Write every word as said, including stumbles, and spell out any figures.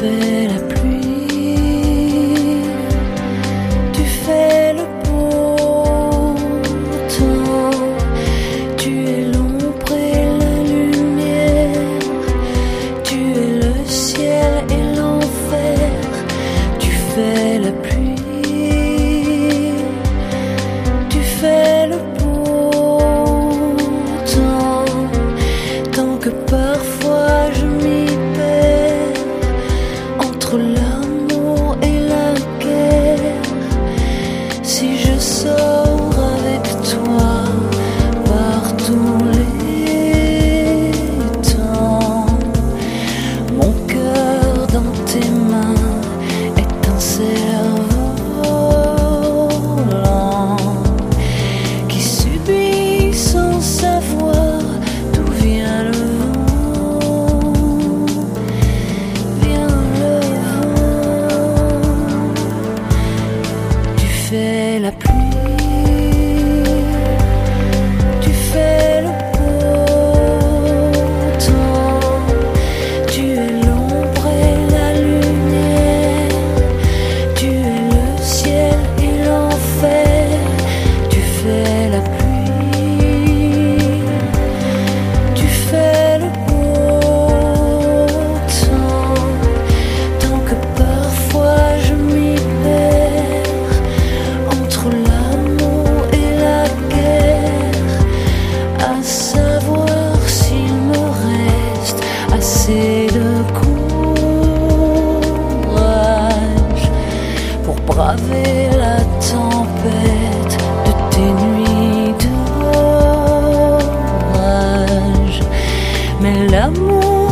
fais la pluie, tu fais le beau temps, tu es l'ombre et la lumière, tu es le ciel et l'enfer, tu fais la pluie, tu fais le beau temps, tant que parfois je m'y perds entre l'amour et la guerre. Si je sors avec toi par tous les temps, mon cœur dans tes mains est un cerf-volant qui subit sans savoir d'où vient le vent, vient le vent. Tu fais la pluie, tu fais le beau temps, tu es l'ombre et la lumière, tu es le ciel et l'enfer, tu fais la pluie, tu fais le beau temps, tant que parfois je m'y perds entre l'amour et la guerre, à savoir s'il me reste assez de courage pour braver la tempête de tes nuits d'orage. Mais l'amour